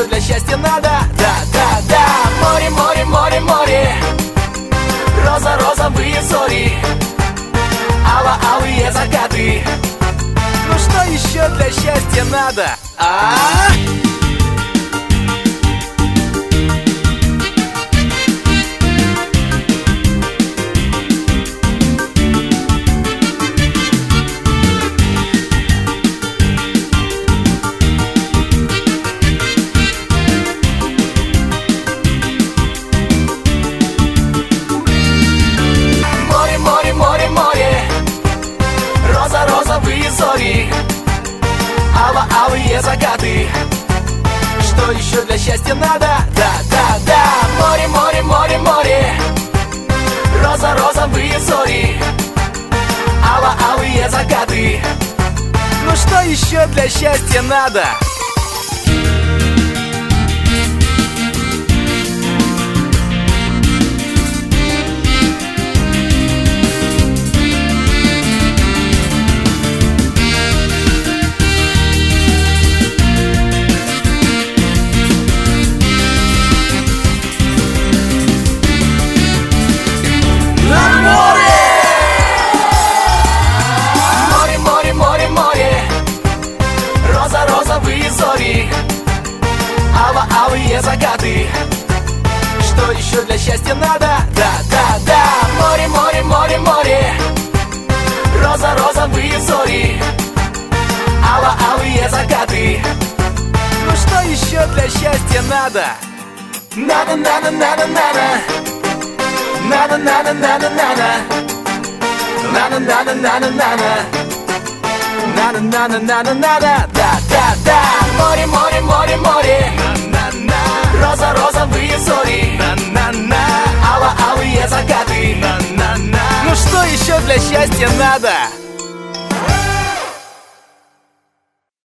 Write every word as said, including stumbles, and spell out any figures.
для счастья надо? Да, да, да. Море, море, море, море, роза, розовые зори, ало-алые закаты. Ну что еще для счастья надо? А? Розовые зори, ало-алые закаты. Что еще для счастья надо? Да, да, да. Море, море, море, море, роза, розовые зори, ало-алые закаты. Ну что еще для счастья надо? Розовые зори, ало-алые закаты. Что еще для счастья надо? Да, да, да. Море, море, море, море, роза, розовые зори, ало-алые закаты. Ну что еще для счастья надо? Надо, надо, надо, надо, надо, надо, надо, надо, надо, надо, надо, надо. Надо, надо, надо, надо, да, да, да. Море, море, море, море, на-на-на. Роза, розовые зори, на-на-на. Ало-алые закаты, на-на-на. Ну что еще для счастья надо?